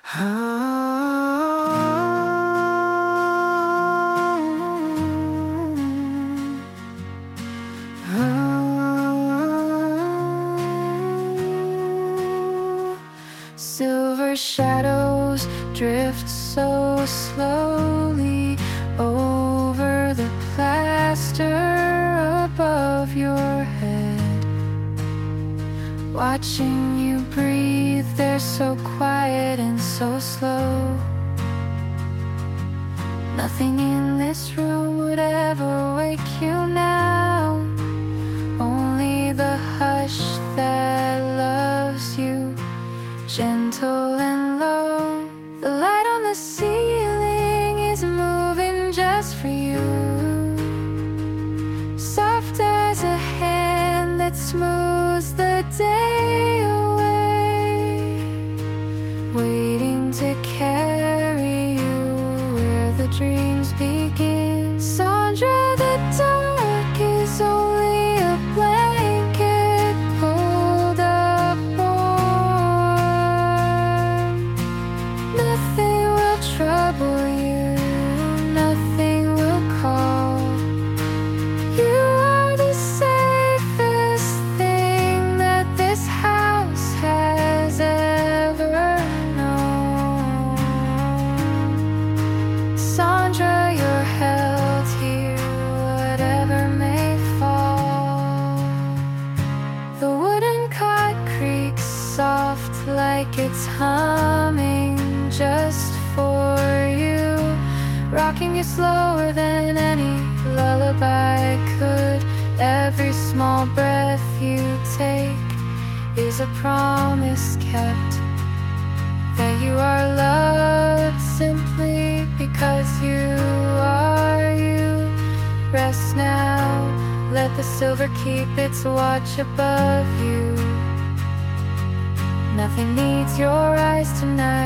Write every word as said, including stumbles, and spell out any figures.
Silver shadows drift so slowly over the plaster above your head. Watching you breathe, they're so quiet and so slow. Nothing in this room would ever wake you now. Only the hush that loves you, gentle and low. The light on the ceiling is moving just for you, soft as a hand that smooths the day away, waiting to carry you where the dreams begin. Sandra, the dark is only a blanket pulled up warm. Nothing will trouble you, nothing will call. You are the safest thing that this house has ever known. Sandra, you're held here, whatever may fall. The wooden cot creaks soft like it's humming just for you, rocking you slower than any lullaby could. Every small breath you take is a promise kept, that you are loved simply because you are you. Rest now, let the silver keep its watch above you. Nothing needs your eyes tonight.